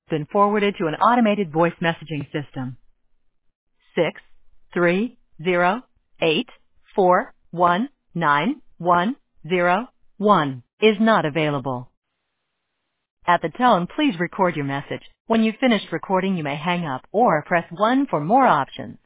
Been forwarded to an automated voice messaging system. 63084191101 is not available. At the tone, please record your message. When you've finished recording, you may hang up or press 1 for more options.